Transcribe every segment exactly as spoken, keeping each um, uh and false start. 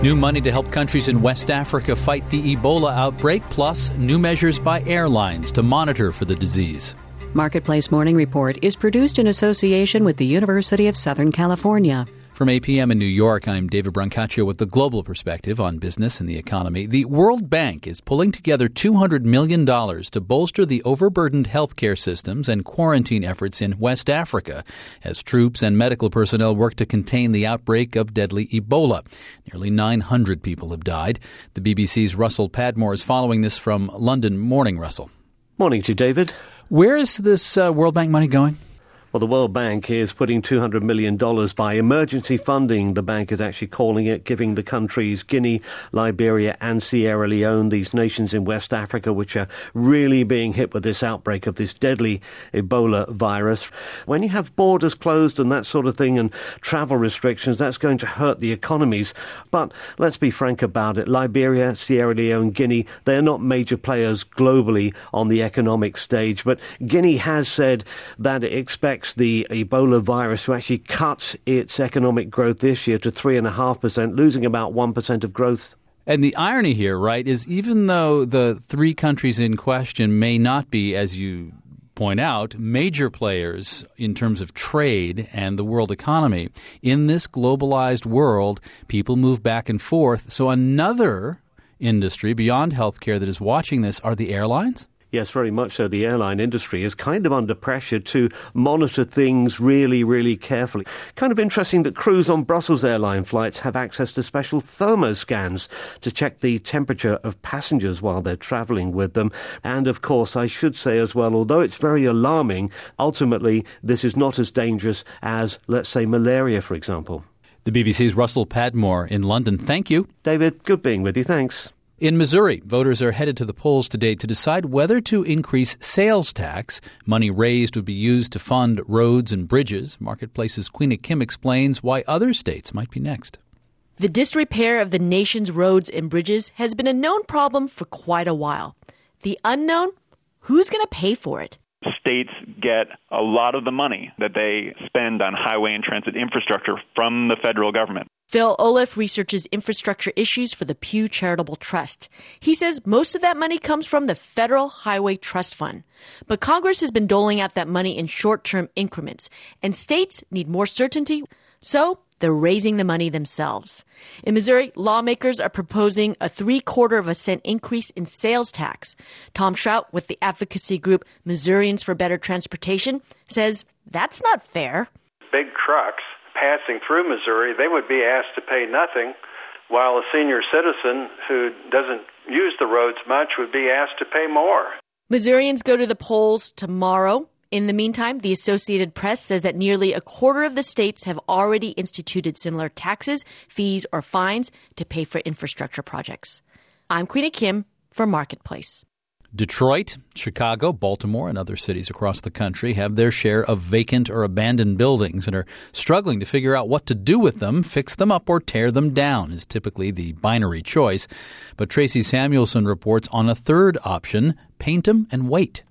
New money to help countries in West Africa fight the Ebola outbreak, plus new measures by airlines to monitor for the disease. Marketplace Morning Report is produced in association with the University of Southern California. From A P M in New York, I'm David Brancaccio with the global perspective on business and the economy. The World Bank is pulling together two hundred million dollars to bolster the overburdened healthcare systems and quarantine efforts in West Africa as troops and medical personnel work to contain the outbreak of deadly Ebola. Nearly nine hundred people have died. The B B C's Russell Padmore is following this from London. Morning, Russell. Morning to you, David. Where is this uh, World Bank money going? Well, the World Bank is putting two hundred million dollars by emergency funding. The bank is actually calling it, giving the countries Guinea, Liberia and Sierra Leone, these nations in West Africa, which are really being hit with this outbreak of this deadly Ebola virus. When you have borders closed and that sort of thing and travel restrictions, that's going to hurt the economies. But let's be frank about it. Liberia, Sierra Leone, Guinea, they're not major players globally on the economic stage. But Guinea has said that it expects the Ebola virus to actually cut its economic growth this year to three point five percent, losing about one percent of growth. And the irony here, right, is even though the three countries in question may not be, as you point out, major players in terms of trade and the world economy, in this globalized world, people move back and forth. So another industry beyond healthcare that is watching this are the airlines? Yes, very much so. The airline industry is kind of under pressure to monitor things really, really carefully. Kind of interesting that crews on Brussels airline flights have access to special thermoscans to check the temperature of passengers while they're travelling with them. And of course, I should say as well, although it's very alarming, ultimately this is not as dangerous as, let's say, malaria, for example. The B B C's Russell Padmore in London. Thank you. David, good being with you. Thanks. In Missouri, voters are headed to the polls today to decide whether to increase sales tax. Money raised would be used to fund roads and bridges. Marketplace's Queena Kim explains why other states might be next. The disrepair of the nation's roads and bridges has been a known problem for quite a while. The unknown? Who's going to pay for it? States get a lot of the money that they spend on highway and transit infrastructure from the federal government. Phil Olaf researches infrastructure issues for the Pew Charitable Trust. He says most of that money comes from the Federal Highway Trust Fund. But Congress has been doling out that money in short-term increments, and states need more certainty, so they're raising the money themselves. In Missouri, lawmakers are proposing a three-quarter of a cent increase in sales tax. Tom Schrout with the advocacy group Missourians for Better Transportation says that's not fair. Big trucks passing through Missouri, they would be asked to pay nothing, while a senior citizen who doesn't use the roads much would be asked to pay more. Missourians go to the polls tomorrow. In the meantime, the Associated Press says that nearly a quarter of the states have already instituted similar taxes, fees, or fines to pay for infrastructure projects. I'm Queena Kim for Marketplace. Detroit, Chicago, Baltimore, and other cities across the country have their share of vacant or abandoned buildings and are struggling to figure out what to do with them. Fix them up or tear them down is typically the binary choice. But Tracy Samuelson reports on a third option: paint them and wait.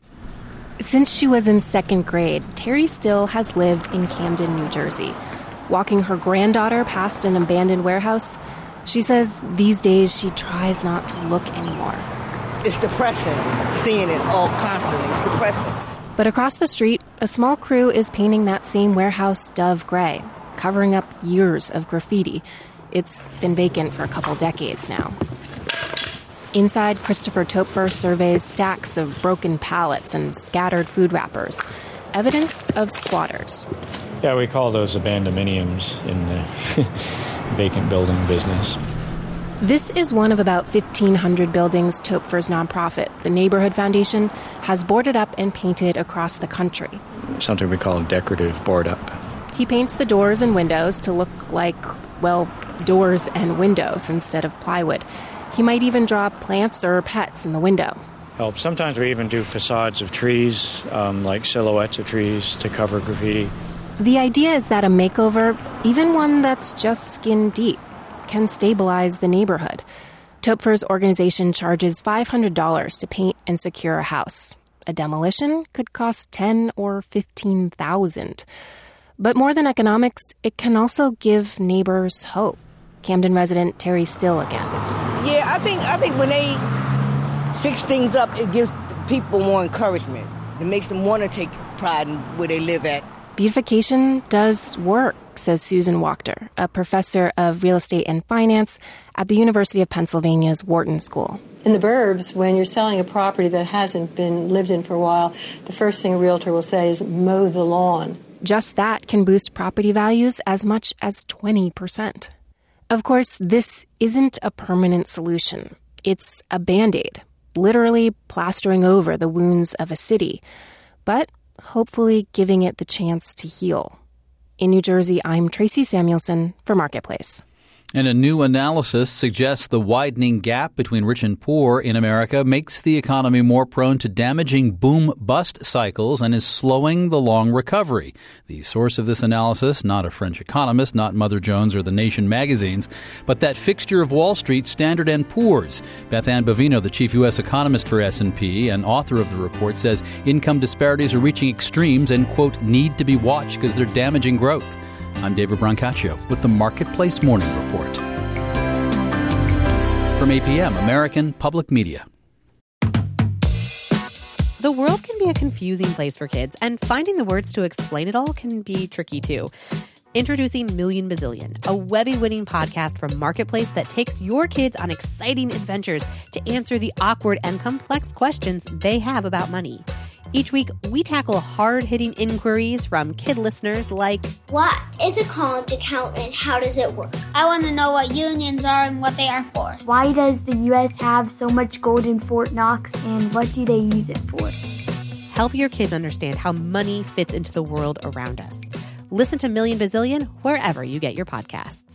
Since she was in second grade, Terry Still has lived in Camden, New Jersey. Walking her granddaughter past an abandoned warehouse, she says these days she tries not to look anymore. It's depressing, seeing it all constantly. It's depressing. But across the street, a small crew is painting that same warehouse dove gray, covering up years of graffiti. It's been vacant for a couple decades now. Inside, Christopher Topfer surveys stacks of broken pallets and scattered food wrappers, evidence of squatters. Yeah, we call those abandonminiums in the vacant building business. This is one of about fifteen hundred buildings Topfer's nonprofit, the Neighborhood Foundation, has boarded up and painted across the country. Something we call decorative board up. He paints the doors and windows to look like, well, doors and windows instead of plywood. He might even draw plants or pets in the window. Well, sometimes we even do facades of trees, um, like silhouettes of trees to cover graffiti. The idea is that a makeover, even one that's just skin deep, can stabilize the neighborhood. Topfer's organization charges five hundred dollars to paint and secure a house. A demolition could cost ten thousand dollars or fifteen thousand dollars. But more than economics, it can also give neighbors hope. Camden resident Terry Still again. Yeah, I think I think when they fix things up, it gives people more encouragement. It makes them want to take pride in where they live at. Beautification does work, says Susan Wachter, a professor of real estate and finance at the University of Pennsylvania's Wharton School. In the burbs, when you're selling a property that hasn't been lived in for a while, the first thing a realtor will say is mow the lawn. Just that can boost property values as much as twenty percent. Of course, this isn't a permanent solution. It's a Band-Aid, literally plastering over the wounds of a city, but hopefully giving it the chance to heal. In New Jersey, I'm Tracy Samuelson for Marketplace. And a new analysis suggests the widening gap between rich and poor in America makes the economy more prone to damaging boom-bust cycles and is slowing the long recovery. The source of this analysis, not a French economist, not Mother Jones or The Nation magazines, but that fixture of Wall Street, Standard and Poor's. Beth Ann Bovino, the chief U S economist for S and P and author of the report, says income disparities are reaching extremes and, quote, need to be watched because they're damaging growth. I'm David Brancaccio with the Marketplace Morning Report. From A P M, American Public Media. The world can be a confusing place for kids, and finding the words to explain it all can be tricky too. Introducing Million Bazillion, a Webby-winning podcast from Marketplace that takes your kids on exciting adventures to answer the awkward and complex questions they have about money. Each week, we tackle hard-hitting inquiries from kid listeners like, what is a college account and how does it work? I want to know what unions are and what they are for. Why does the U S have so much gold in Fort Knox and what do they use it for? Help your kids understand how money fits into the world around us. Listen to Million Bazillion wherever you get your podcasts.